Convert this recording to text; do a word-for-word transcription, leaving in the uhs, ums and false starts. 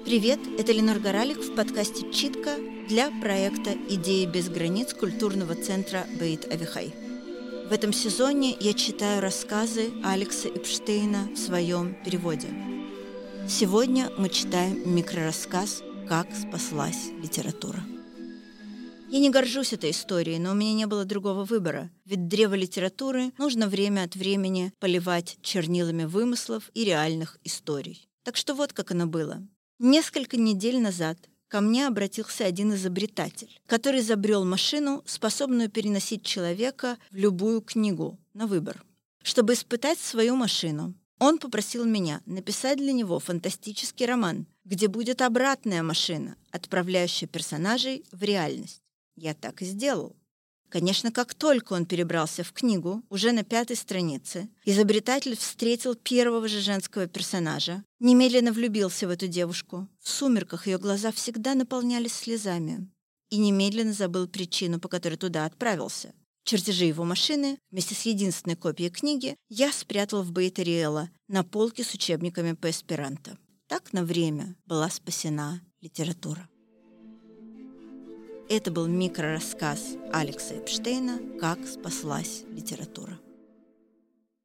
Привет, это Ленор Горалик в подкасте «Читка» для проекта «Идеи без границ» культурного центра Бейт Авихай. В этом сезоне я читаю рассказы Алекса Эпштейна в своем переводе. Сегодня мы читаем микрорассказ «Как спаслась литература». Я не горжусь этой историей, но у меня не было другого выбора, ведь древо литературы нужно время от времени поливать чернилами вымыслов и реальных историй. Так что вот как оно было. Несколько недель назад ко мне обратился один изобретатель, который изобрел машину, способную переносить человека в любую книгу на выбор. Чтобы испытать свою машину, он попросил меня написать для него фантастический роман, где будет обратная машина, отправляющая персонажей в реальность. Я так и сделал. Конечно, как только он перебрался в книгу, уже на пятой странице, изобретатель встретил первого же женского персонажа, немедленно влюбился в эту девушку. В сумерках ее глаза всегда наполнялись слезами. И немедленно забыл причину, по которой туда отправился. Чертежи его машины вместе с единственной копией книги я спрятал в Бейт Ариэла на полке с учебниками по эсперанто. Так на время была спасена литература. Это был микрорассказ Алекса Эпштейна «Как спаслась литература».